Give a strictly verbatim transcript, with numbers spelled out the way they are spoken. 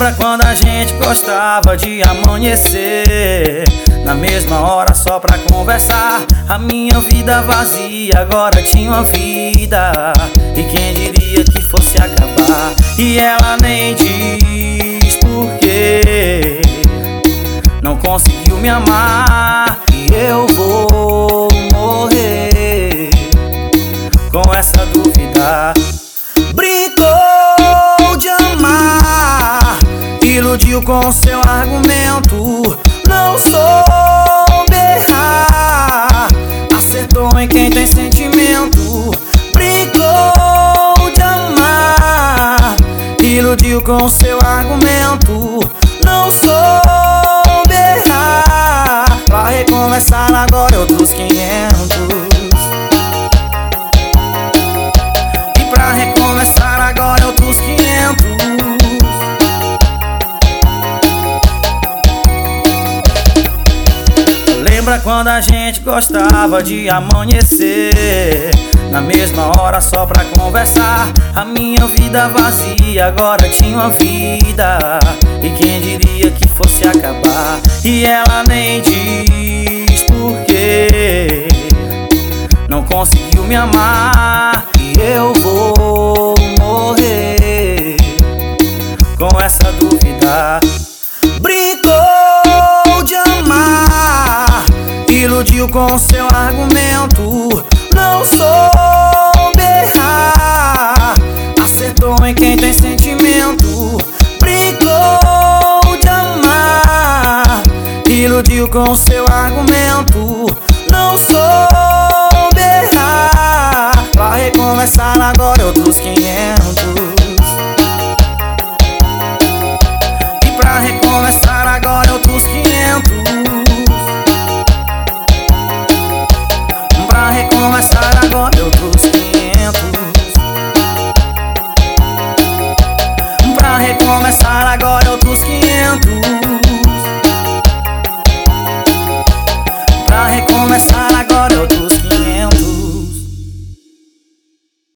Lembra quando a gente gostava de amanhecer na mesma hora só pra conversar? A minha vida vazia agora tinha uma vida, e quem diria que fosse acabar? E ela nem diz porquê não conseguiu me amar, e eu vou morrer com essa dúvida. Brincou de amar, iludiu com seu argumento, não soube errar, acertou em quem tem sentimento. Brincou de amar, iludiu com seu argumento, não soube errar. Pra recomeçar agora é outros quinhentos. E pra recomeçar agora é outros quinhentos. Lembra quando a gente gostava de amanhecer na mesma hora só pra conversar? A minha vida vazia agora tinha uma vida, e quem diria que fosse acabar? E ela nem diz porquê não conseguiu me amar, e eu vou morrer com essa dúvida. Brincou de amar, iludiu com seu argumento, não soube errar, acertou em quem tem sentimento. Brincou de amar, iludiu com seu argumento, não soube errar. Pra recomeçar agora é outros quinhentos. E pra recomeçar agora é outros quinhentos. Pra recomeçar agora é outros quinhentos. Pra recomeçar agora é outros quinhentos.